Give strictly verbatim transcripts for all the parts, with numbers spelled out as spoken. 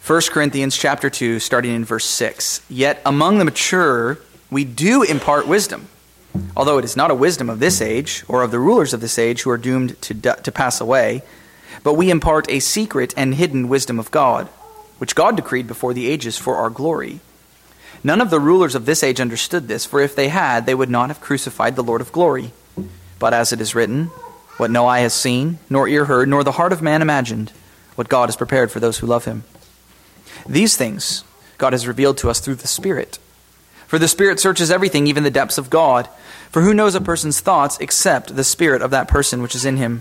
First Corinthians chapter two, starting in verse six. Yet among the mature we do impart wisdom, although it is not a wisdom of this age or of the rulers of this age who are doomed to, to pass away, but we impart a secret and hidden wisdom of God, which God decreed before the ages for our glory. None of the rulers of this age understood this, for if they had, they would not have crucified the Lord of glory. But as it is written, what no eye has seen, nor ear heard, nor the heart of man imagined, what God has prepared for those who love him. These things God has revealed to us through the Spirit. For the Spirit searches everything, even the depths of God. For who knows a person's thoughts except the spirit of that person which is in him?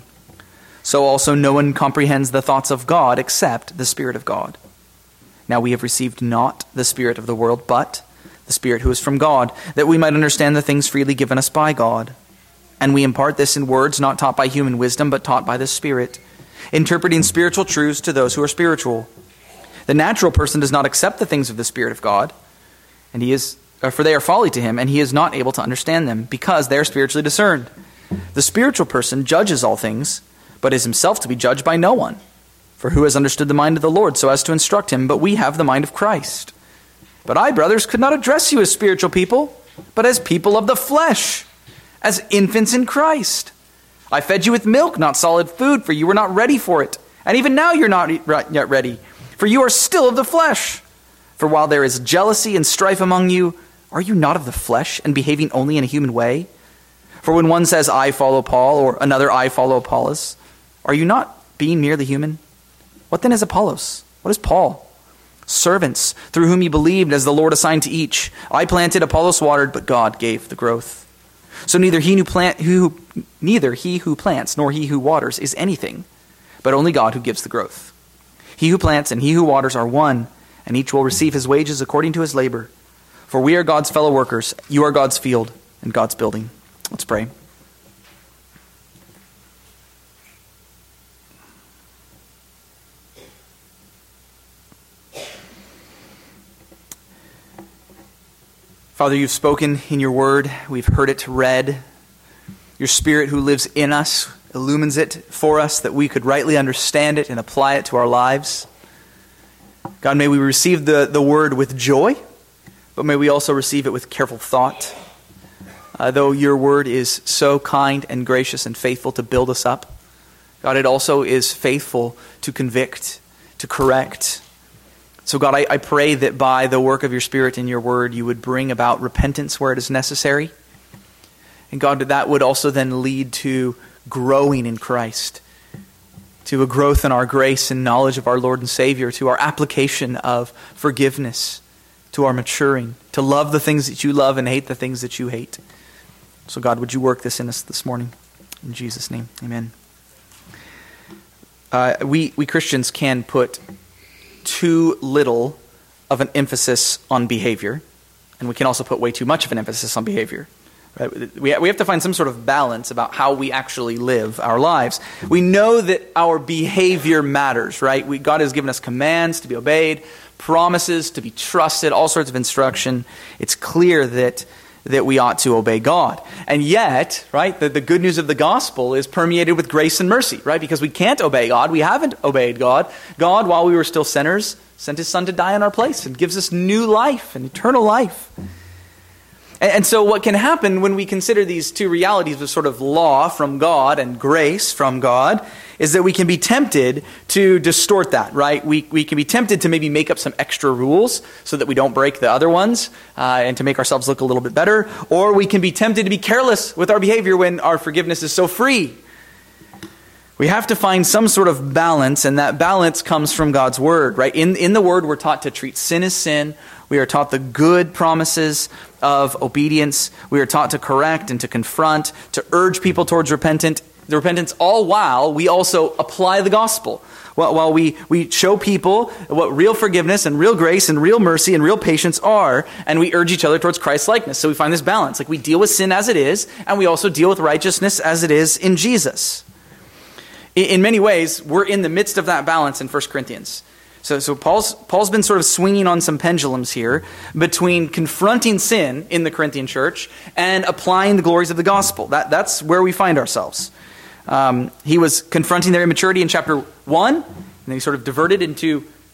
So also no one comprehends the thoughts of God except the Spirit of God. Now we have received not the spirit of the world, but the Spirit who is from God, that we might understand the things freely given us by God. And we impart this in words not taught by human wisdom, but taught by the Spirit, interpreting spiritual truths to those who are spiritual. The natural person does not accept the things of the Spirit of God, and he is, for they are folly to him, and he is not able to understand them, because they are spiritually discerned. The spiritual person judges all things, but is himself to be judged by no one. For who has understood the mind of the Lord so as to instruct him? But we have the mind of Christ. But I, brothers, could not address you as spiritual people, but as people of the flesh, as infants in Christ. I fed you with milk, not solid food, for you were not ready for it. And even now you're not yet ready, for you are still of the flesh. For while there is jealousy and strife among you, are you not of the flesh and behaving only in a human way? For when one says, I follow Paul, or another, I follow Apollos, are you not being merely human? What then is Apollos? What is Paul? Servants, through whom you believed as the Lord assigned to each. I planted, Apollos watered, but God gave the growth. So neither he who plant, who, neither he who plants nor he who waters is anything, but only God who gives the growth. He who plants and he who waters are one, and each will receive his wages according to his labor. For we are God's fellow workers. You are God's field and God's building. Let's pray. Father, you've spoken in your word. We've heard it read. Your Spirit who lives in us illumines it for us that we could rightly understand it and apply it to our lives. God, may we receive the, the word with joy, but may we also receive it with careful thought. Uh, though your word is so kind and gracious and faithful to build us up, God, it also is faithful to convict, to correct. So God, I, I pray that by the work of your Spirit in your word, you would bring about repentance where it is necessary. And God, that would also then lead to growing in Christ, to a growth in our grace and knowledge of our Lord and Savior, to our application of forgiveness, to our maturing, to love the things that you love and hate the things that you hate. So God, would you work this in us this morning? In Jesus' name, amen. Uh, we, we Christians can put too little of an emphasis on behavior, and we can also put way too much of an emphasis on behavior. Right? We we have to find some sort of balance about how we actually live our lives. We know that our behavior matters, right? We, God has given us commands to be obeyed, promises to be trusted, all sorts of instruction. It's clear that that we ought to obey God. And yet, right, the, the good news of the gospel is permeated with grace and mercy, right? Because we can't obey God. We haven't obeyed God. God, while we were still sinners, sent his Son to die in our place and gives us new life and eternal life. And, and so what can happen when we consider these two realities of sort of law from God and grace from God is that we can be tempted to distort that, right? We we can be tempted to maybe make up some extra rules so that we don't break the other ones uh, and to make ourselves look a little bit better. Or we can be tempted to be careless with our behavior when our forgiveness is so free. We have to find some sort of balance, and that balance comes from God's word, right? In, in the word, we're taught to treat sin as sin. We are taught the good promises of obedience. We are taught to correct and to confront, to urge people towards repentance. The repentance, all while we also apply the gospel. While, while we, we show people what real forgiveness and real grace and real mercy and real patience are, and we urge each other towards Christ's likeness. So we find this balance. Like we deal with sin as it is, and we also deal with righteousness as it is in Jesus. In, in many ways, we're in the midst of that balance in First Corinthians. So, so Paul's, Paul's been sort of swinging on some pendulums here between confronting sin in the Corinthian church and applying the glories of the gospel. That, that's where we find ourselves. Um, he was confronting their immaturity in chapter one, and then he sort of diverted into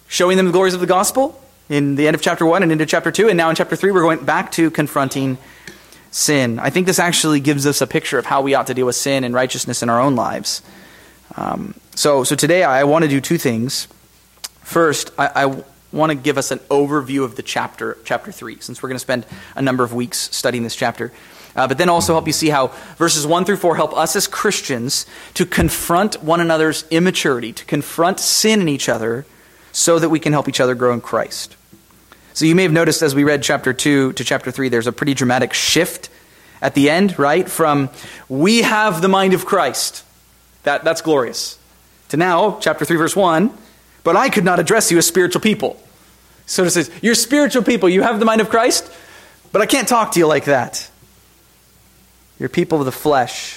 showing them the glories of the gospel in the end of chapter one and into chapter two. And now in chapter three, we're going back to confronting sin. I think this actually gives us a picture of how we ought to deal with sin and righteousness in our own lives. Um, so, so today I want to do two things. First, I, I want to give us an overview of the chapter, chapter three, since we're going to spend a number of weeks studying this chapter. Uh, but then also help you see how verses one through four help us as Christians to confront one another's immaturity, to confront sin in each other, so that we can help each other grow in Christ. So you may have noticed as we read chapter two to chapter three, there's a pretty dramatic shift at the end, right? From we have the mind of Christ. That, that's glorious. To now, chapter three, verse one, but I could not address you as spiritual people. So it says, you're spiritual people, you have the mind of Christ, but I can't talk to you like that. You're people of the flesh.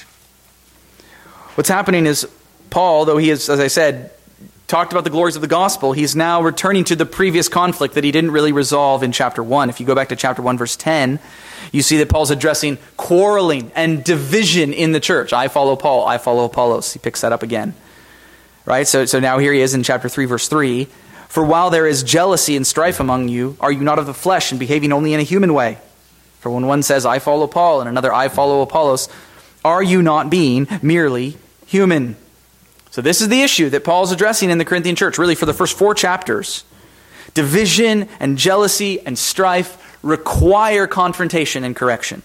What's happening is Paul, though he is, as I said, talked about the glories of the gospel, he's now returning to the previous conflict that he didn't really resolve in chapter one. If you go back to chapter one, verse ten, you see that Paul's addressing quarreling and division in the church. I follow Paul, I follow Apollos. He picks that up again. Right? So, so now here he is in chapter three, verse three. For while there is jealousy and strife among you, are you not of the flesh and behaving only in a human way? For when one says, I follow Paul, and another, I follow Apollos, are you not being merely human? So this is the issue that Paul's addressing in the Corinthian church, really for the first four chapters. Division and jealousy and strife require confrontation and correction.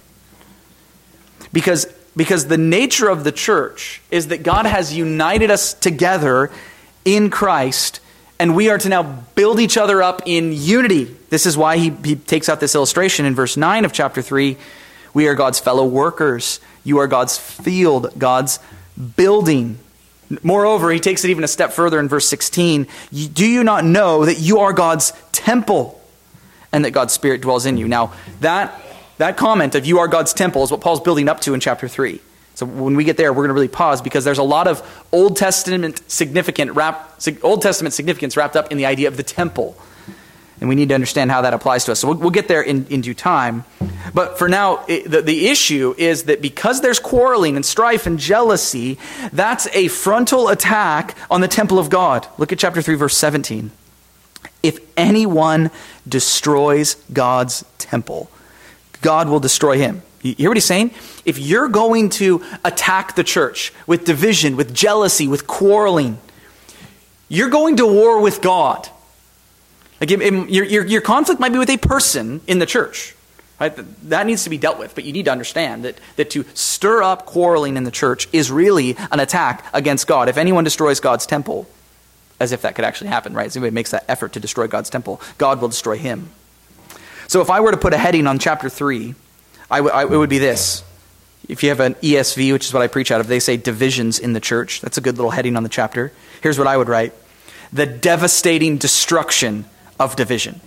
Because, because the nature of the church is that God has united us together in Christ, and we are to now build each other up in unity. This is why he, he takes out this illustration in verse nine of chapter three. We are God's fellow workers. You are God's field, God's building. Moreover, he takes it even a step further in verse sixteen. Do you not know that you are God's temple and that God's Spirit dwells in you? Now, that, that comment of you are God's temple is what Paul's building up to in chapter three. So when we get there, we're going to really pause because there's a lot of Old Testament significant wrap, Old Testament significance wrapped up in the idea of the temple. And we need to understand how that applies to us. So we'll, we'll get there in, in due time. But for now, it, the, the issue is that because there's quarreling and strife and jealousy, that's a frontal attack on the temple of God. Look at chapter three, verse seventeen. If anyone destroys God's temple, God will destroy him. You hear what he's saying? If you're going to attack the church with division, with jealousy, with quarreling, you're going to war with God. Like it, it, your, your, your conflict might be with a person in the church. Right? That needs to be dealt with, but you need to understand that, that to stir up quarreling in the church is really an attack against God. If anyone destroys God's temple, as if that could actually happen, right? If anybody makes that effort to destroy God's temple, God will destroy him. So if I were to put a heading on chapter three, I w- I, it would be this. If you have an E S V, which is what I preach out of, they say divisions in the church. That's a good little heading on the chapter. Here's what I would write. The devastating destruction of division.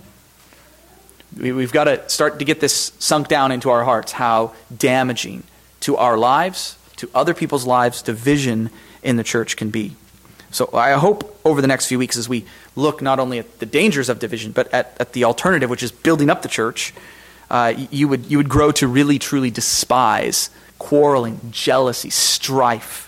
We've got to start to get this sunk down into our hearts, how damaging to our lives, to other people's lives, division in the church can be. So I hope over the next few weeks as we look not only at the dangers of division, but at, at the alternative, which is building up the church, uh, you would you would grow to really, truly despise quarreling, jealousy, strife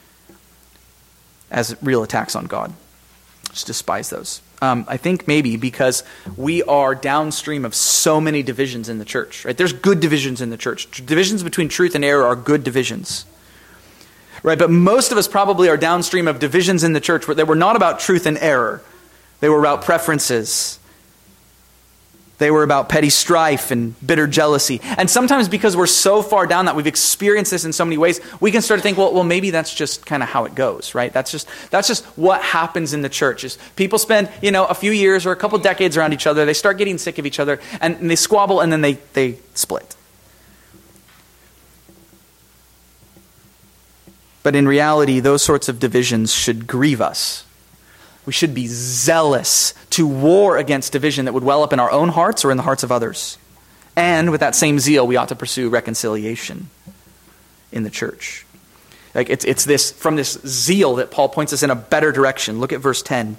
as real attacks on God. Just despise those. Um, I think maybe because we are downstream of so many divisions in the church. Right? There's good divisions in the church. Divisions between truth and error are good divisions. Right? But most of us probably are downstream of divisions in the church that were not about truth and error. They were about preferences. They were about petty strife and bitter jealousy. And sometimes because we're so far down that we've experienced this in so many ways, we can start to think, well, well, maybe that's just kind of how it goes, right? That's just that's just what happens in the church. Is people spend, you know, a few years or a couple decades around each other, they start getting sick of each other, and, and they squabble, and then they, they split. But in reality, those sorts of divisions should grieve us. We should be zealous to war against division that would well up in our own hearts or in the hearts of others. And with that same zeal, we ought to pursue reconciliation in the church. Like it's it's this from this zeal that Paul points us in a better direction. Look at verse ten.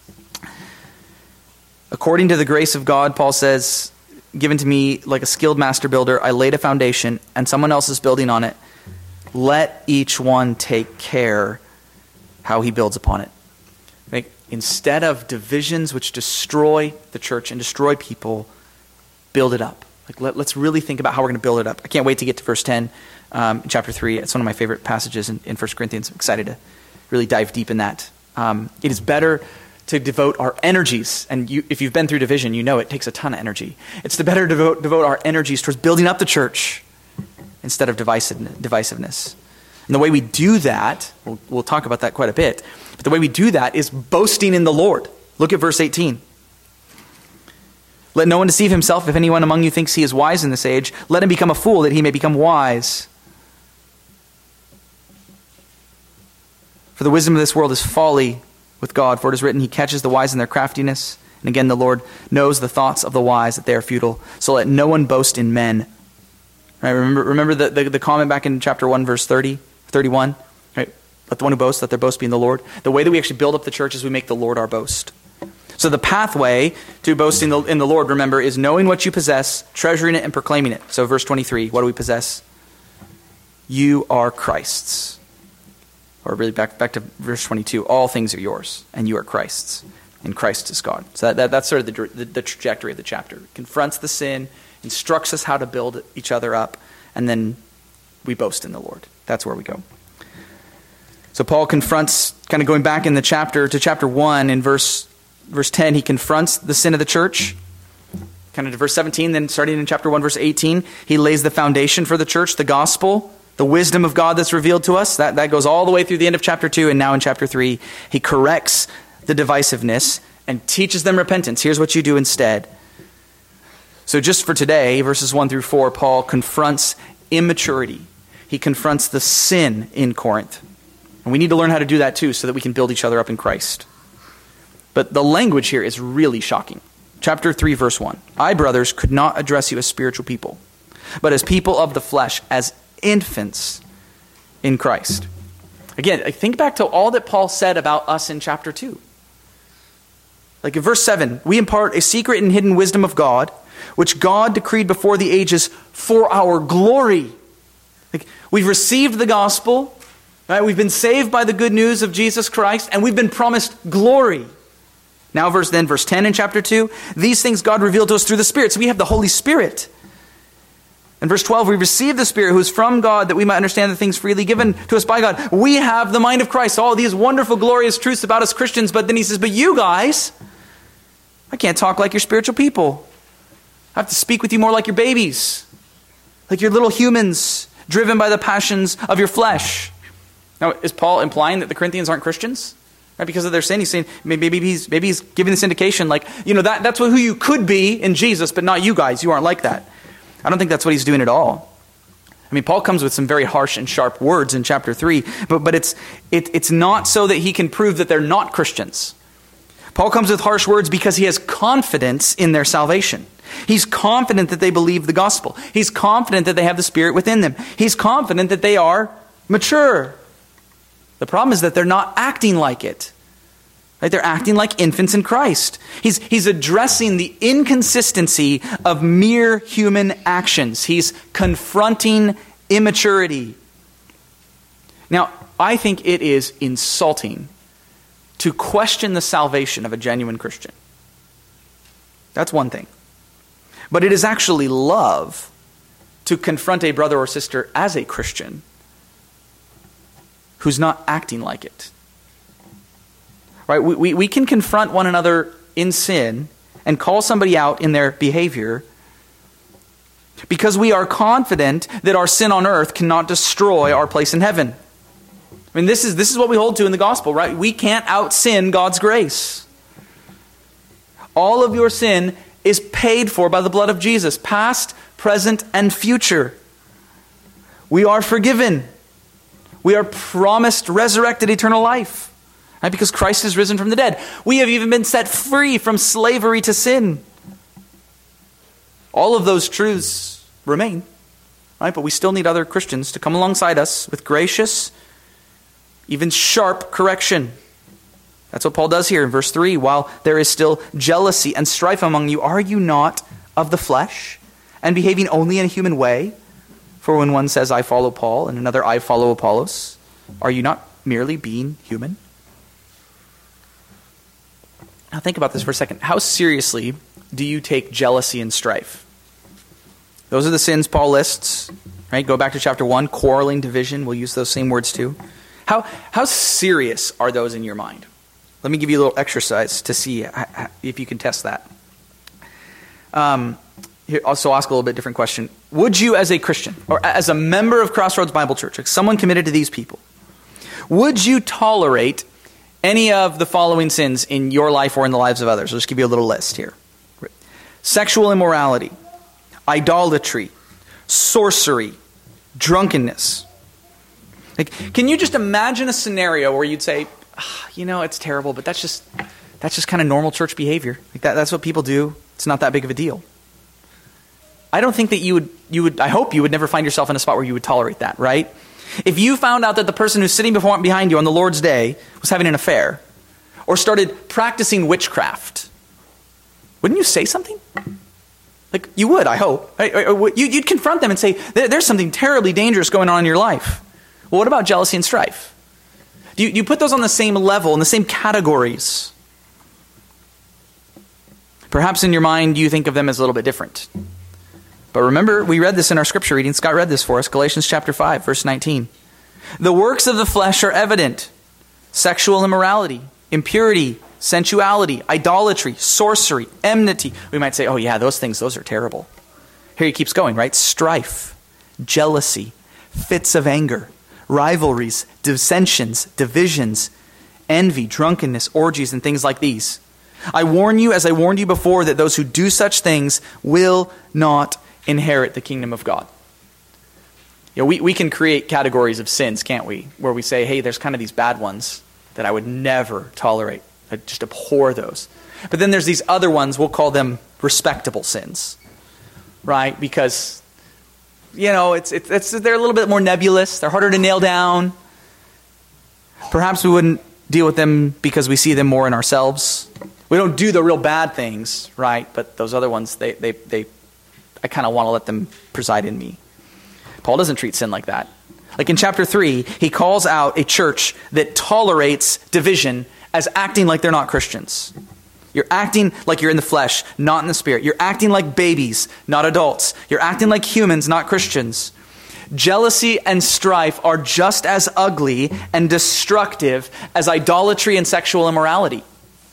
According to the grace of God, Paul says, given to me like a skilled master builder, I laid a foundation and someone else is building on it. Let each one take care how he builds upon it. Like, instead of divisions which destroy the church and destroy people, build it up. Like, let, let's really think about how we're going to build it up. I can't wait to get to verse ten um, in chapter three. It's one of my favorite passages in, in First Corinthians. I'm excited to really dive deep in that. Um, it is better to devote our energies, and you, if you've been through division, you know it takes a ton of energy. It's the better to devote, devote our energies towards building up the church instead of divisiveness. And the way we do that, we'll, we'll talk about that quite a bit, but the way we do that is boasting in the Lord. Look at verse eighteen. Let no one deceive himself. If anyone among you thinks he is wise in this age, let him become a fool that he may become wise. For the wisdom of this world is folly with God, for it is written, he catches the wise in their craftiness. And again, the Lord knows the thoughts of the wise, that they are futile. So let no one boast in men. Right, remember remember the, the, the comment back in chapter one, verse thirty, thirty-one? Right? Let the one who boasts, let their boast be in the Lord. The way that we actually build up the church is we make the Lord our boast. So the pathway to boasting in the Lord, remember, is knowing what you possess, treasuring it, and proclaiming it. So verse twenty-three, what do we possess? You are Christ's. Or really back, back to verse twenty-two, all things are yours, and you are Christ's, and Christ is God. So that, that, that's sort of the, the, the trajectory of the chapter. It confronts the sin, instructs us how to build each other up, and then we boast in the Lord. That's where we go. So Paul confronts, kind of going back in the chapter to chapter one, in verse, verse ten, he confronts the sin of the church. Kind of to verse seventeen, then starting in chapter one, verse eighteen, he lays the foundation for the church, the gospel, the wisdom of God that's revealed to us. That, that goes all the way through the end of chapter two, and now in chapter three, he corrects the divisiveness and teaches them repentance. Here's what you do instead. So just for today, verses one through four, Paul confronts immaturity. He confronts the sin in Corinth. And we need to learn how to do that too, so that we can build each other up in Christ. But the language here is really shocking. Chapter three, verse one. I, brothers, could not address you as spiritual people, but as people of the flesh, as infants in Christ. Again, think back to all that Paul said about us in chapter two. Like in verse seven, we impart a secret and hidden wisdom of God, which God decreed before the ages for our glory. Like, we've received the gospel, right? We've been saved by the good news of Jesus Christ, and we've been promised glory. Now verse then, verse ten in chapter two, these things God revealed to us through the Spirit. So we have the Holy Spirit. In verse twelve, we receive the Spirit who is from God, that we might understand the things freely given to us by God. We have the mind of Christ. All these wonderful, glorious truths about us Christians. But then he says, but you guys, I can't talk like your spiritual people. I have to speak with you more like your babies, like your little humans, driven by the passions of your flesh. Now, is Paul implying that the Corinthians aren't Christians? Right? Because of their sin, he's saying, maybe he's, maybe he's giving this indication like, you know, that, that's who you could be in Jesus, but not you guys. You aren't like that. I don't think that's what he's doing at all. I mean, Paul comes with some very harsh and sharp words in chapter three, but, but it's, it, it's not so that he can prove that they're not Christians. Paul comes with harsh words because he has confidence in their salvation. He's confident that they believe the gospel. He's confident that they have the Spirit within them. He's confident that they are mature. The problem is that they're not acting like it. Right? They're acting like infants in Christ. He's, he's addressing the inconsistency of mere human actions. He's confronting immaturity. Now, I think it is insulting to question the salvation of a genuine Christian. That's one thing. But it is actually love to confront a brother or sister as a Christian who's not acting like it. Right? We, we, we can confront one another in sin and call somebody out in their behavior because we are confident that our sin on earth cannot destroy our place in heaven. I mean, this is, this is what we hold to in the gospel, right? We can't out-sin God's grace. All of your sin is paid for by the blood of Jesus, past, present, and future. We are forgiven. We are promised resurrected eternal life, right? Because Christ has risen from the dead. We have even been set free from slavery to sin. All of those truths remain, right? But we still need other Christians to come alongside us with gracious, even sharp correction. That's what Paul does here in verse three. While there is still jealousy and strife among you, are you not of the flesh and behaving only in a human way? For when one says, I follow Paul, and another, I follow Apollos, are you not merely being human? Now think about this for a second. How seriously do you take jealousy and strife? Those are the sins Paul lists, right? Go back to chapter one, quarreling, division. We'll use those same words too. How, how serious are those in your mind? Let me give you a little exercise to see if you can test that. Um, here, also ask a little bit different question. Would you as a Christian, or as a member of Crossroads Bible Church, like someone committed to these people, would you tolerate any of the following sins in your life or in the lives of others? I'll just give you a little list here. Sexual immorality, idolatry, sorcery, drunkenness. Like, can you just imagine a scenario where you'd say, oh, you know, it's terrible, but that's just that's just kind of normal church behavior. Like that, that's what people do. It's not that big of a deal. I don't think that you would, you would, I hope you would never find yourself in a spot where you would tolerate that, right? If you found out that the person who's sitting before, behind you on the Lord's day was having an affair or started practicing witchcraft, wouldn't you say something? Like, you would, I hope. You'd confront them and say, there's something terribly dangerous going on in your life. Well, what about jealousy and strife? Do you, do you put those on the same level, in the same categories? Perhaps in your mind you think of them as a little bit different. But remember, we read this in our scripture reading. Scott read this for us, Galatians chapter five, verse nineteen. The works of the flesh are evident. Sexual immorality, impurity, sensuality, idolatry, sorcery, enmity. We might say, oh yeah, those things, those are terrible. Here he keeps going, right? Strife, jealousy, fits of anger, rivalries, dissensions, divisions, envy, drunkenness, orgies, and things like these. I warn you, as I warned you before, that those who do such things will not inherit the kingdom of God. You know, we, we can create categories of sins, can't we? Where we say, hey, there's kind of these bad ones that I would never tolerate. I just abhor those. But then there's these other ones, we'll call them respectable sins, right? Because, you know, it's, it's, it's they're a little bit more nebulous. They're harder to nail down. Perhaps we wouldn't deal with them because we see them more in ourselves. We don't do the real bad things, right? But those other ones, they, they, they I kind of want to let them preside in me. Paul doesn't treat sin like that. Like in chapter three, he calls out a church that tolerates division as acting like they're not Christians. You're acting like you're in the flesh, not in the spirit. You're acting like babies, not adults. You're acting like humans, not Christians. Jealousy and strife are just as ugly and destructive as idolatry and sexual immorality.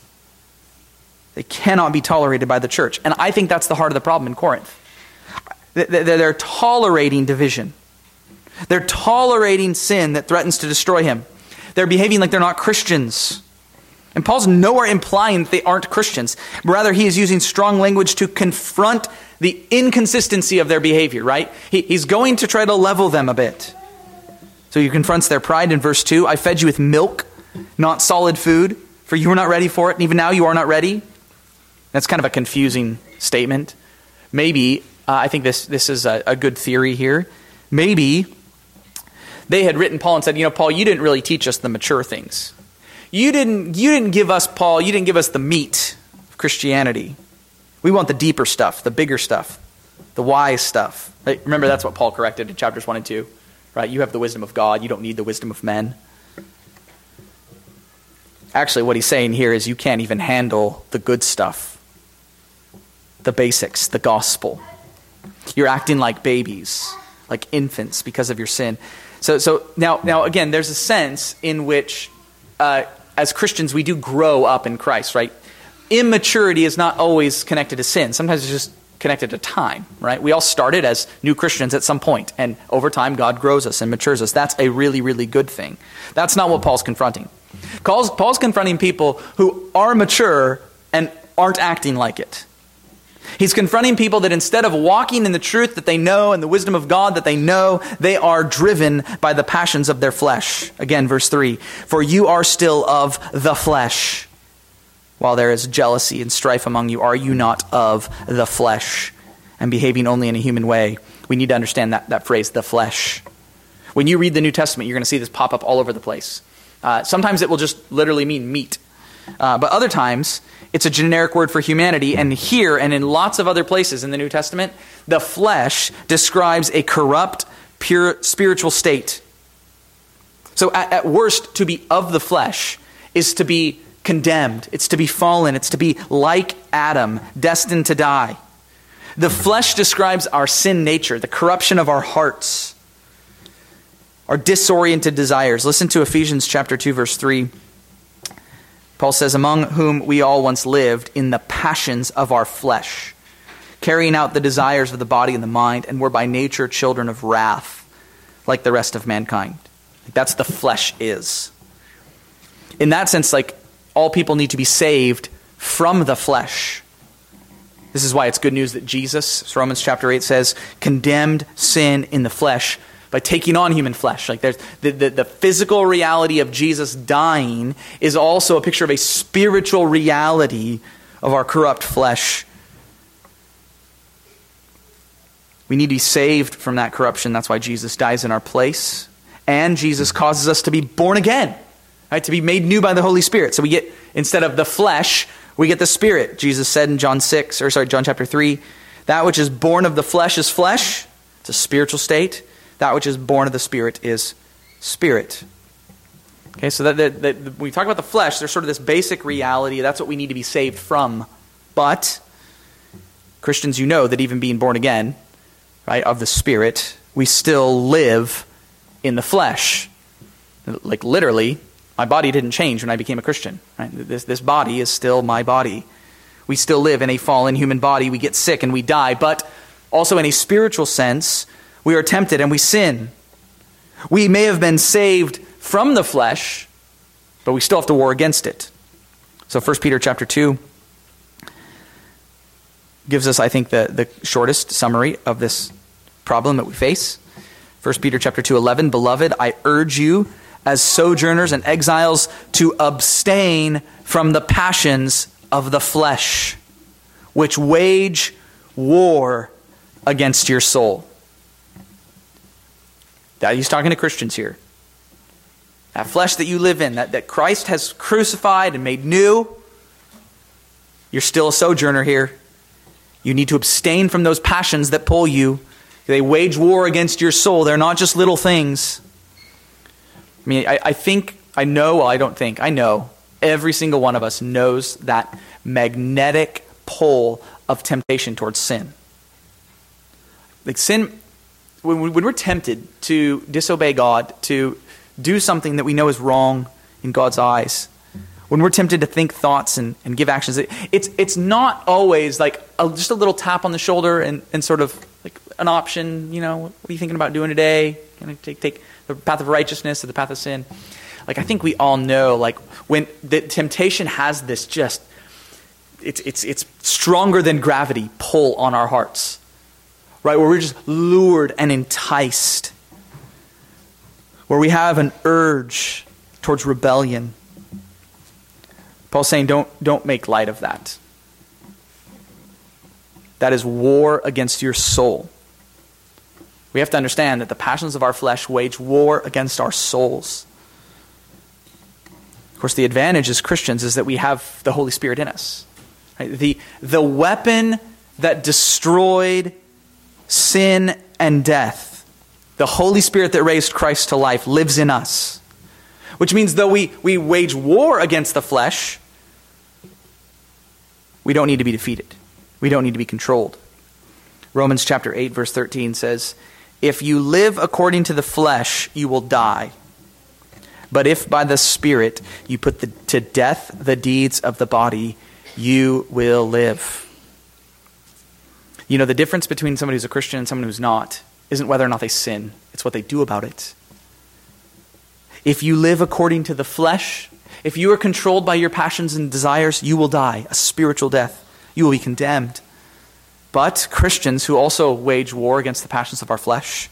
They cannot be tolerated by the church. And I think that's the heart of the problem in Corinth. They're tolerating division. They're tolerating sin that threatens to destroy him. They're behaving like they're not Christians. And Paul's nowhere implying that they aren't Christians. Rather, he is using strong language to confront the inconsistency of their behavior, right? He, he's going to try to level them a bit. So he confronts their pride in verse two. I fed you with milk, not solid food, for you were not ready for it, and even now you are not ready. That's kind of a confusing statement. Maybe, uh, I think this, this is a, a good theory here. Maybe they had written Paul and said, you know, Paul, you didn't really teach us the mature things. You didn't, you didn't give us, Paul, you didn't give us the meat of Christianity. We want the deeper stuff, the bigger stuff, the wise stuff. Right? Remember, that's what Paul corrected in chapters one and two. Right? You have the wisdom of God. You don't need the wisdom of men. Actually, what he's saying here is you can't even handle the good stuff, the basics, the gospel. You're acting like babies, like infants because of your sin. So, so now, now again, there's a sense in which, uh, as Christians, we do grow up in Christ, right? Immaturity is not always connected to sin. Sometimes it's just connected to time, right? We all started as new Christians at some point, and over time, God grows us and matures us. That's a really, really good thing. That's not what Paul's confronting. Paul's, Paul's confronting people who are mature and aren't acting like it. He's confronting people that instead of walking in the truth that they know and the wisdom of God that they know, they are driven by the passions of their flesh. Again, verse three, for you are still of the flesh. While there is jealousy and strife among you, are you not of the flesh and behaving only in a human way? We need to understand that, that phrase, the flesh. When you read the New Testament, you're going to see this pop up all over the place. Uh, sometimes it will just literally mean meat. Uh, but other times, it's a generic word for humanity. And here and in lots of other places in the New Testament, the flesh describes a corrupt, pure spiritual state. So at, at worst, to be of the flesh is to be condemned. It's to be fallen. It's to be like Adam, destined to die. The flesh describes our sin nature, the corruption of our hearts, our disoriented desires. Listen to Ephesians chapter two, verse three. Paul says, among whom we all once lived in the passions of our flesh, carrying out the desires of the body and the mind, and were by nature children of wrath, like the rest of mankind. That's the flesh is. In that sense, like, all people need to be saved from the flesh. This is why it's good news that Jesus, as Romans chapter eight says, condemned sin in the flesh by taking on human flesh. Like there's the, the, the physical reality of Jesus dying is also a picture of a spiritual reality of our corrupt flesh. We need to be saved from that corruption. That's why Jesus dies in our place. And Jesus causes us to be born again, right? To be made new by the Holy Spirit. So we get, instead of the flesh, we get the Spirit. Jesus said in John six, or sorry, John chapter three, that which is born of the flesh is flesh. It's a spiritual state. That which is born of the Spirit is spirit. Okay, so that, that, that when we talk about the flesh, there's sort of this basic reality. That's what we need to be saved from. But Christians, you know that even being born again, right, of the Spirit, we still live in the flesh. Like literally, my body didn't change when I became a Christian. Right? This, this body is still my body. We still live in a fallen human body. We get sick and we die. But also in a spiritual sense, we are tempted and we sin. We may have been saved from the flesh, but we still have to war against it. So First Peter chapter two gives us, I think, the, the shortest summary of this problem that we face. First Peter chapter two, eleven, Beloved, I urge you as sojourners and exiles to abstain from the passions of the flesh, which wage war against your soul. That he's talking to Christians here. That flesh that you live in, that, that Christ has crucified and made new, you're still a sojourner here. You need to abstain from those passions that pull you. They wage war against your soul. They're not just little things. I mean, I, I think, I know, well, I don't think, I know, every single one of us knows that magnetic pull of temptation towards sin. Like sin, when, we, when we're tempted to disobey God, to do something that we know is wrong in God's eyes, when we're tempted to think thoughts and, and give actions, it, it's it's not always like a, just a little tap on the shoulder and, and sort of like an option, you know, what are you thinking about doing today? Can I take, take the path of righteousness or the path of sin? Like, I think we all know, like, when the temptation has this just, it's it's it's stronger than gravity pull on our hearts, right? Where we're just lured and enticed, where we have an urge towards rebellion. Paul's saying, don't don't make light of that. That is war against your soul. We have to understand that the passions of our flesh wage war against our souls. Of course, the advantage as Christians is that we have the Holy Spirit in us. Right? The, the weapon that destroyed sin and death, the Holy Spirit that raised Christ to life, lives in us. Which means though we, we wage war against the flesh, we don't need to be defeated. We don't need to be controlled. Romans chapter eight, verse thirteen says, if you live according to the flesh, you will die. But if by the Spirit you put the, to death the deeds of the body, you will live. You know, the difference between somebody who's a Christian and someone who's not isn't whether or not they sin. It's what they do about it. If you live according to the flesh, if you are controlled by your passions and desires, you will die a spiritual death. You will be condemned. But Christians who also wage war against the passions of our flesh,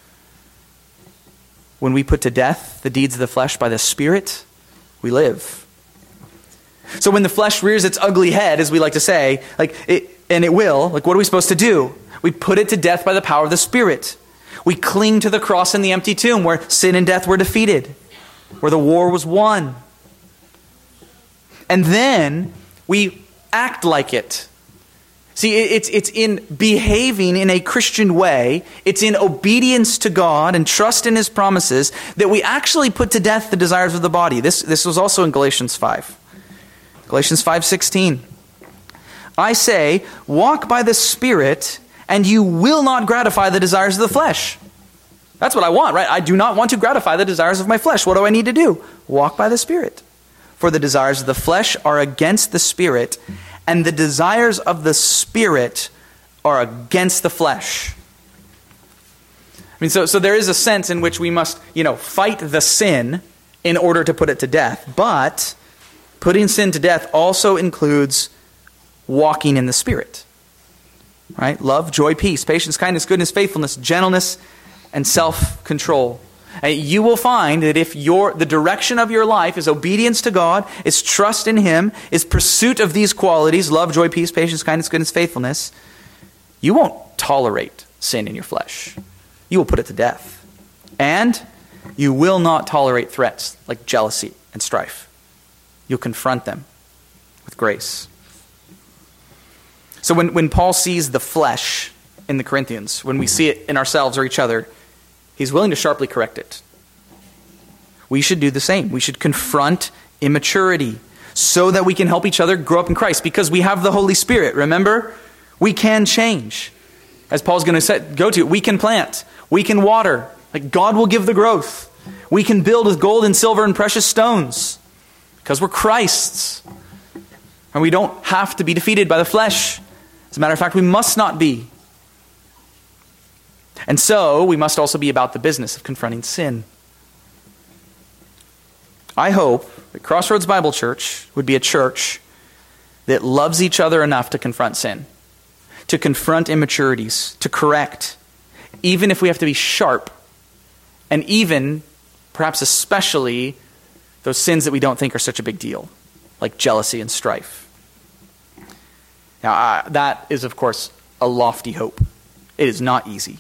when we put to death the deeds of the flesh by the Spirit, we live. So when the flesh rears its ugly head, as we like to say, like it, and it will, like what are we supposed to do? We put it to death by the power of the Spirit. We cling to the cross and the empty tomb where sin and death were defeated, where the war was won. And then we act like it. See, it's it's in behaving in a Christian way, it's in obedience to God and trust in His promises that we actually put to death the desires of the body. This, this was also in Galatians five. Galatians five sixteen. I say, walk by the Spirit, and you will not gratify the desires of the flesh. That's what I want, right? I do not want to gratify the desires of my flesh. What do I need to do? Walk by the Spirit. For the desires of the flesh are against the Spirit, and the desires of the Spirit are against the flesh. I mean, so, so there is a sense in which we must, you know, fight the sin in order to put it to death. But putting sin to death also includes walking in the Spirit. Right? Love, joy, peace, patience, kindness, goodness, faithfulness, gentleness, and self-control. And you will find that if your the direction of your life is obedience to God, is trust in Him, is pursuit of these qualities, love, joy, peace, patience, kindness, goodness, faithfulness, you won't tolerate sin in your flesh. You will put it to death. And you will not tolerate threats like jealousy and strife. You'll confront them with grace. So when, when Paul sees the flesh in the Corinthians, when we see it in ourselves or each other, he's willing to sharply correct it. We should do the same. We should confront immaturity so that we can help each other grow up in Christ, because we have the Holy Spirit. Remember? We can change. As Paul's going to go to, we can plant. We can water. Like God will give the growth. We can build with gold and silver and precious stones because we're Christ's. And we don't have to be defeated by the flesh. As a matter of fact, we must not be. And so, we must also be about the business of confronting sin. I hope that Crossroads Bible Church would be a church that loves each other enough to confront sin, to confront immaturities, to correct, even if we have to be sharp, and even, perhaps especially, those sins that we don't think are such a big deal, like jealousy and strife. Now, uh, that is, of course, a lofty hope. It is not easy.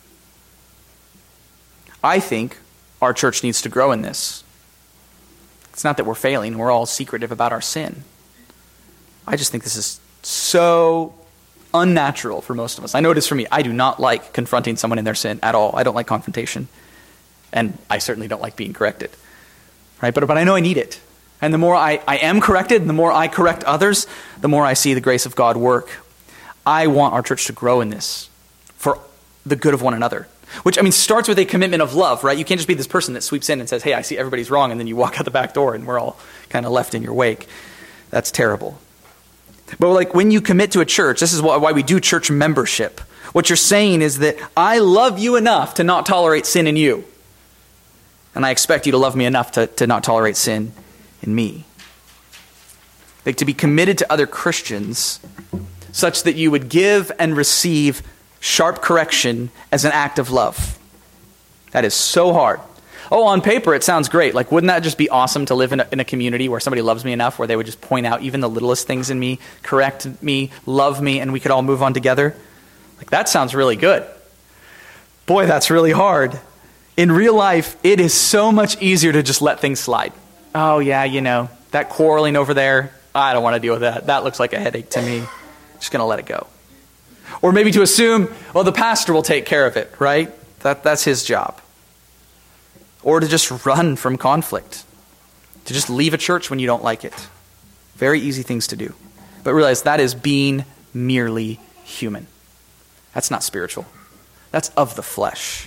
I think our church needs to grow in this. It's not that we're failing. We're all secretive about our sin. I just think this is so unnatural for most of us. I know it is for me. I do not like confronting someone in their sin at all. I don't like confrontation. And I certainly don't like being corrected. Right? But, but I know I need it. And the more I, I am corrected, the more I correct others, the more I see the grace of God work. I want our church to grow in this for the good of one another. Which, I mean, starts with a commitment of love, right? You can't just be this person that sweeps in and says, hey, I see everybody's wrong, and then you walk out the back door and we're all kind of left in your wake. That's terrible. But like when you commit to a church, this is why we do church membership. What you're saying is that I love you enough to not tolerate sin in you. And I expect you to love me enough to, to not tolerate sin in me. Like to be committed to other Christians such that you would give and receive sharp correction as an act of love. That is so hard. Oh, on paper it sounds great. Like, wouldn't that just be awesome to live in a, in a community where somebody loves me enough, where they would just point out even the littlest things in me, correct me, love me, and we could all move on together? Like, that sounds really good. Boy, that's really hard. In real life, it is so much easier to just let things slide. Oh, yeah, you know, that quarreling over there, I don't want to deal with that. That looks like a headache to me. Just going to let it go. Or maybe to assume, well, the pastor will take care of it, right? That That's his job. Or to just run from conflict. To just leave a church when you don't like it. Very easy things to do. But realize that is being merely human. That's not spiritual. That's of the flesh.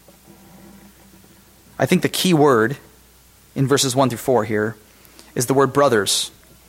I think the key word in verses one through four here is the word brothers.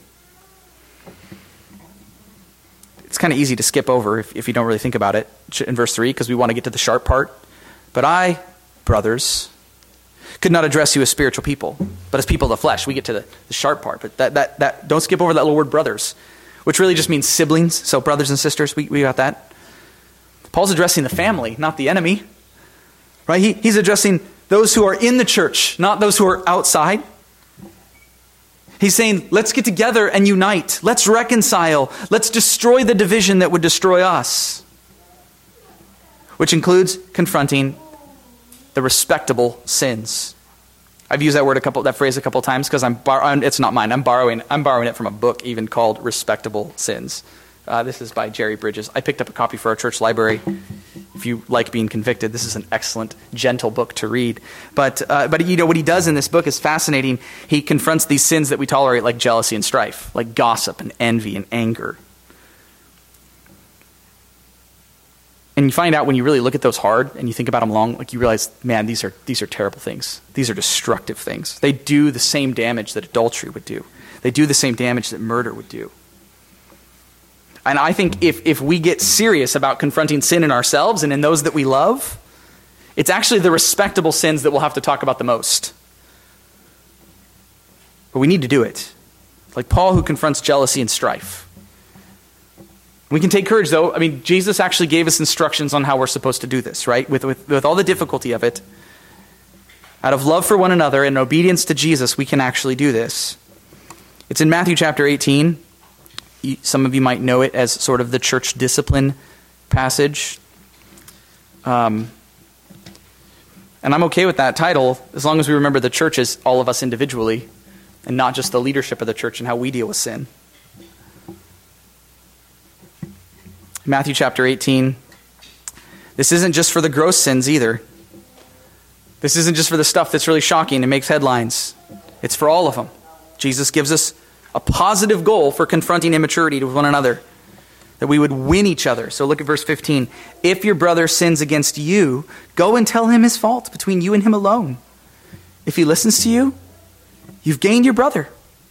It's kind of easy to skip over if, if you don't really think about it in verse three, because we want to get to the sharp part. But I, brothers, could not address you as spiritual people, but as people of the flesh. We get to the, the sharp part, but that, that, that don't skip over that little word brothers, which really just means siblings. So brothers and sisters, we, we got that. Paul's addressing the family, not the enemy. Right? He, he's addressing those who are in the church, not those who are outside. He's saying, let's get together and unite. Let's reconcile. Let's destroy the division that would destroy us. Which includes confronting the respectable sins. I've used that word a couple, that phrase a couple times because I'm, bar- it's not mine. I'm borrowing, I'm borrowing it from a book even called Respectable Sins. Uh, this is by Jerry Bridges. I picked up a copy for our church library. If you like being convicted, this is an excellent, gentle book to read. But, uh, but you know, what he does in this book is fascinating. He confronts these sins that we tolerate, like jealousy and strife, like gossip and envy and anger. And you find out when you really look at those hard and you think about them long, like you realize, man, these are these are terrible things. These are destructive things. They do the same damage that adultery would do. They do the same damage that murder would do. And I think if, if we get serious about confronting sin in ourselves and in those that we love, it's actually the respectable sins that we'll have to talk about the most. But we need to do it. Like Paul, who confronts jealousy and strife. We can take courage, though. I mean, Jesus actually gave us instructions on how we're supposed to do this, right? With, with, with all the difficulty of it. Out of love for one another and obedience to Jesus, we can actually do this. It's in Matthew chapter eighteen. Some of you might know it as sort of the church discipline passage. Um, and I'm okay with that title as long as we remember the church as all of us individually and not just the leadership of the church and how we deal with sin. Matthew chapter eighteen. This isn't just for the gross sins either. This isn't just for the stuff that's really shocking and makes headlines. It's for all of them. Jesus gives us a positive goal for confronting immaturity with one another, that we would win each other. So look at verse fifteen. If your brother sins against you, go and tell him his fault between you and him alone. If he listens to you, you've gained your brother.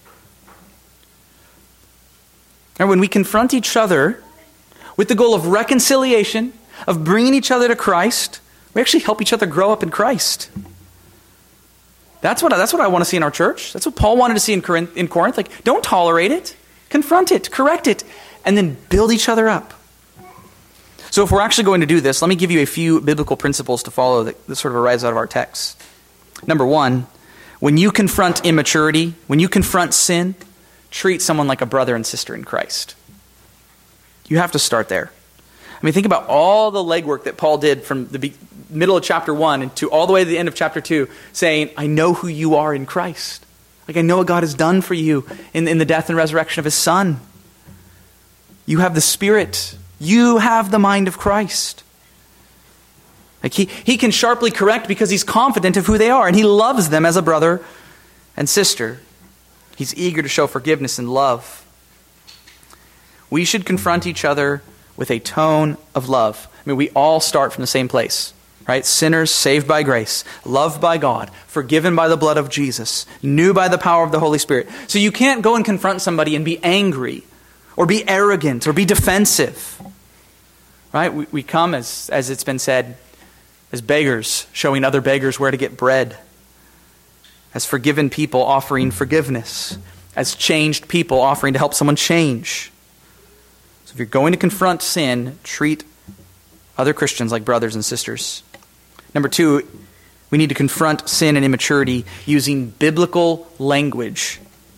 And when we confront each other with the goal of reconciliation, of bringing each other to Christ, we actually help each other grow up in Christ. That's what, that's what I want to see in our church. That's what Paul wanted to see in Corinth, in Corinth. Like, don't tolerate it. Confront it. Correct it. And then build each other up. So if we're actually going to do this, let me give you a few biblical principles to follow that, that sort of arise out of our text. Number one, when you confront immaturity, when you confront sin, treat someone like a brother and sister in Christ. You have to start there. I mean, think about all the legwork that Paul did from the be- middle of chapter one and to all the way to the end of chapter two, saying, I know who you are in Christ. Like, I know what God has done for you in, in the death and resurrection of his Son. You have the Spirit. You have the mind of Christ. Like he, he can sharply correct because he's confident of who they are, and he loves them as a brother and sister. He's eager to show forgiveness and love. We should confront each other with a tone of love. I mean, we all start from the same place, right? Sinners saved by grace, loved by God, forgiven by the blood of Jesus, new by the power of the Holy Spirit. So you can't go and confront somebody and be angry or be arrogant or be defensive, right? We, we come, as, as it's been said, as beggars, showing other beggars where to get bread, as forgiven people offering forgiveness, as changed people offering to help someone change. So if you're going to confront sin, treat other Christians like brothers and sisters. Number two, we need to confront sin and immaturity using biblical language.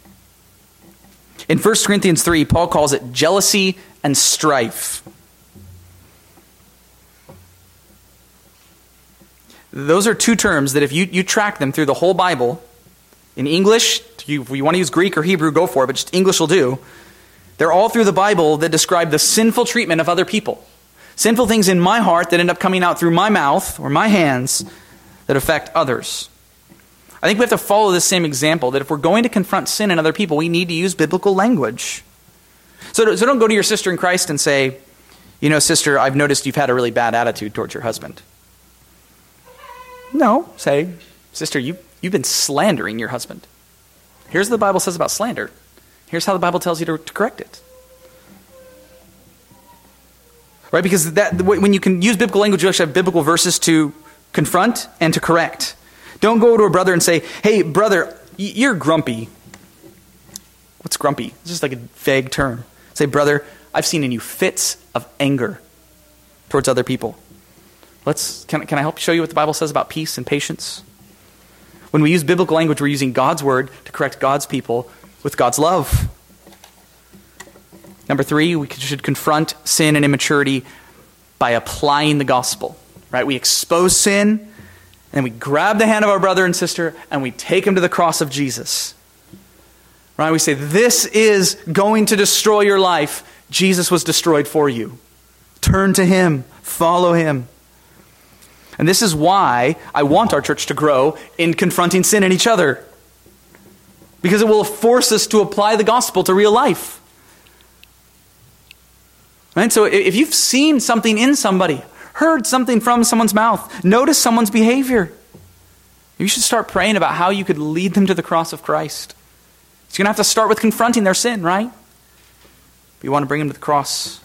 In First Corinthians three, Paul calls it jealousy and strife. Those are two terms that if you, you track them through the whole Bible, in English, you, if you want to use Greek or Hebrew, go for it, but just English will do. They're all through the Bible that describe the sinful treatment of other people. Sinful things in my heart that end up coming out through my mouth or my hands that affect others. I think we have to follow this same example, that if we're going to confront sin in other people, we need to use biblical language. So, so don't go to your sister in Christ and say, you know, sister, I've noticed you've had a really bad attitude towards your husband. No, say, sister, you, you've been slandering your husband. Here's what the Bible says about slander. Here's how the Bible tells you to, to correct it. Right? Because that when you can use biblical language, you actually have biblical verses to confront and to correct. Don't go to a brother and say, hey, brother, you're grumpy. What's grumpy? It's just like a vague term. Say, brother, I've seen in you fits of anger towards other people. Let's can, can I help show you what the Bible says about peace and patience? When we use biblical language, we're using God's word to correct God's people with God's love. Number three, we should confront sin and immaturity by applying the gospel. Right? We expose sin, and then we grab the hand of our brother and sister, and we take him to the cross of Jesus. Right? We say, this is going to destroy your life. Jesus was destroyed for you. Turn to him. Follow him. And this is why I want our church to grow in confronting sin in each other. Because it will force us to apply the gospel to real life. Right? So if you've seen something in somebody, heard something from someone's mouth, noticed someone's behavior, you should start praying about how you could lead them to the cross of Christ. It's going to have to start with confronting their sin, right? But you want to bring them to the cross.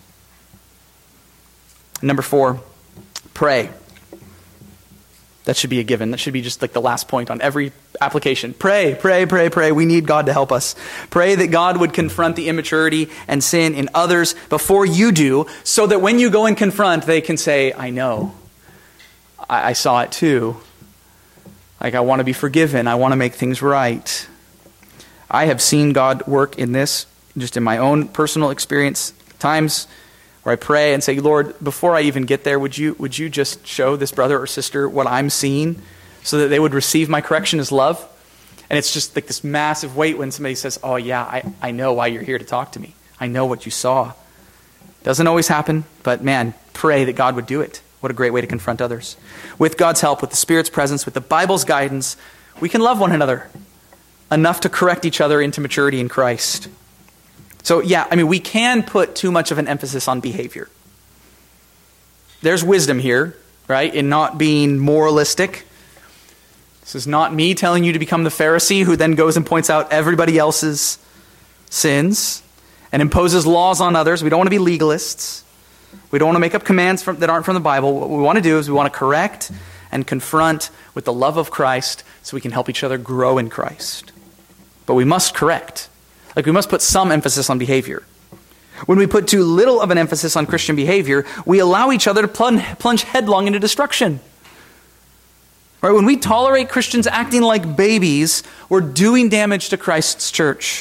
Number four, pray. That should be a given. That should be just like the last point on every application. Pray, pray, pray, pray. We need God to help us. Pray that God would confront the immaturity and sin in others before you do, so that when you go and confront, they can say, I know. I, I saw it too. Like, I want to be forgiven. I want to make things right. I have seen God work in this, just in my own personal experience, times where I pray and say, Lord, before I even get there, would you would you just show this brother or sister what I'm seeing so that they would receive my correction as love? And it's just like this massive weight when somebody says, oh yeah, I, I know why you're here to talk to me. I know what you saw. Doesn't always happen, but man, pray that God would do it. What a great way to confront others. With God's help, with the Spirit's presence, with the Bible's guidance, we can love one another enough to correct each other into maturity in Christ. So yeah, I mean, we can put too much of an emphasis on behavior. There's wisdom here, right, in not being moralistic. This is not me telling you to become the Pharisee who then goes and points out everybody else's sins and imposes laws on others. We don't want to be legalists. We don't want to make up commands from, that aren't from the Bible. What we want to do is we want to correct and confront with the love of Christ so we can help each other grow in Christ. But we must correct. Like, we must put some emphasis on behavior. When we put too little of an emphasis on Christian behavior, we allow each other to plunge, plunge headlong into destruction. Right? When we tolerate Christians acting like babies, we're doing damage to Christ's church.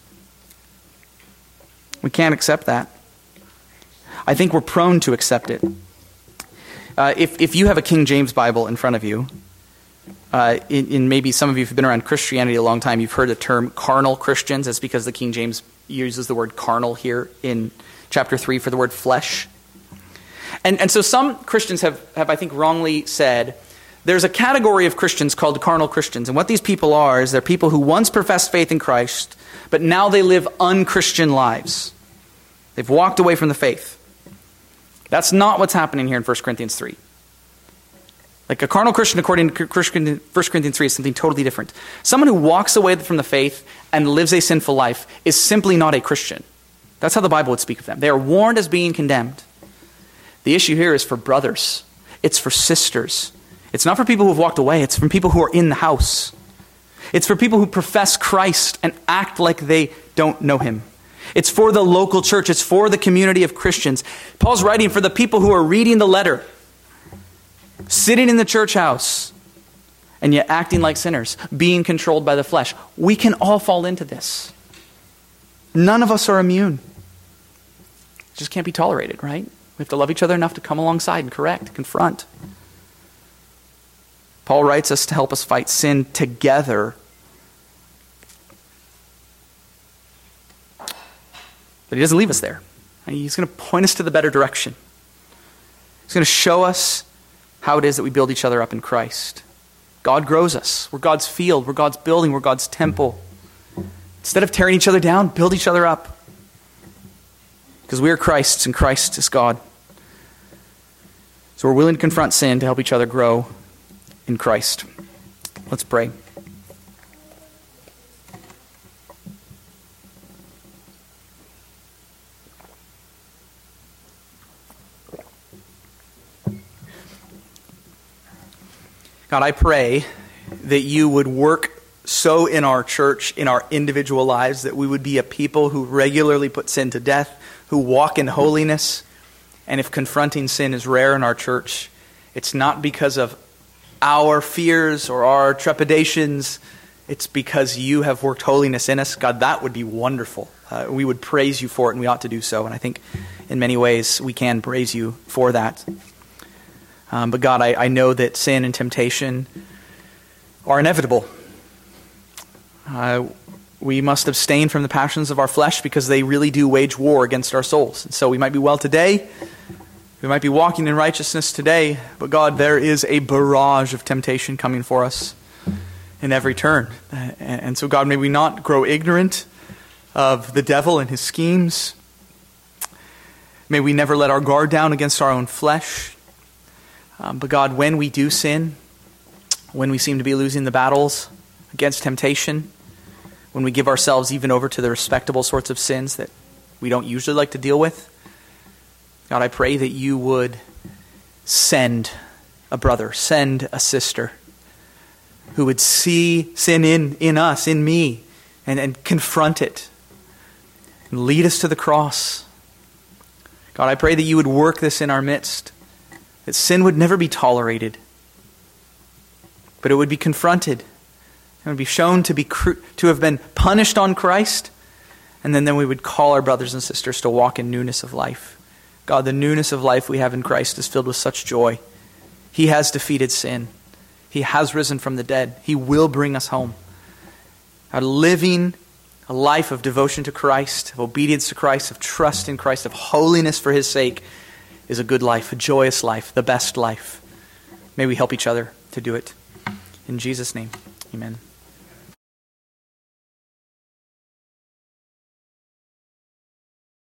We can't accept that. I think we're prone to accept it. Uh, if, if you have a King James Bible in front of you, Uh, in, in maybe some of you who've been around Christianity a long time, you've heard the term carnal Christians. That's because the King James uses the word carnal here in chapter three for the word flesh. And and so some Christians have, have, I think, wrongly said, there's a category of Christians called carnal Christians. And what these people are is they're people who once professed faith in Christ, but now they live unchristian lives. They've walked away from the faith. That's not what's happening here in First Corinthians three. Like, a carnal Christian, according to First Corinthians three, is something totally different. Someone who walks away from the faith and lives a sinful life is simply not a Christian. That's how the Bible would speak of them. They are warned as being condemned. The issue here is for brothers. It's for sisters. It's not for people who have walked away. It's from people who are in the house. It's for people who profess Christ and act like they don't know him. It's for the local church. It's for the community of Christians. Paul's writing for the people who are reading the letter, sitting in the church house, and yet acting like sinners, being controlled by the flesh. We can all fall into this. None of us are immune. It just can't be tolerated, right? We have to love each other enough to come alongside and correct, confront. Paul writes us to help us fight sin together. But he doesn't leave us there. He's going to point us to the better direction. He's going to show us how it is that we build each other up in Christ. God grows us. We're God's field. We're God's building. We're God's temple. Instead of tearing each other down, build each other up. Because we are Christ's and Christ is God. So we're willing to confront sin to help each other grow in Christ. Let's pray. God, I pray that you would work so in our church, in our individual lives, that we would be a people who regularly put sin to death, who walk in holiness. And if confronting sin is rare in our church, it's not because of our fears or our trepidations. It's because you have worked holiness in us. God, that would be wonderful. Uh, we would praise you for it, and we ought to do so. And I think in many ways we can praise you for that. Um, but God, I, I know that sin and temptation are inevitable. Uh, we must abstain from the passions of our flesh because they really do wage war against our souls. And so we might be well today, we might be walking in righteousness today, but God, there is a barrage of temptation coming for us in every turn. And so God, may we not grow ignorant of the devil and his schemes. May we never let our guard down against our own flesh. Um, but God, when we do sin, when we seem to be losing the battles against temptation, when we give ourselves even over to the respectable sorts of sins that we don't usually like to deal with, God, I pray that you would send a brother, send a sister who would see sin in, in us, in me, and, and confront it and lead us to the cross. God, I pray that you would work this in our midst, that sin would never be tolerated, but it would be confronted. It would be shown to be to have been punished on Christ, and then, then we would call our brothers and sisters to walk in newness of life. God, the newness of life we have in Christ is filled with such joy. He has defeated sin. He has risen from the dead. He will bring us home. God, living a life of devotion to Christ, of obedience to Christ, of trust in Christ, of holiness for his sake is a good life, a joyous life, the best life. May we help each other to do it. In Jesus' name, amen.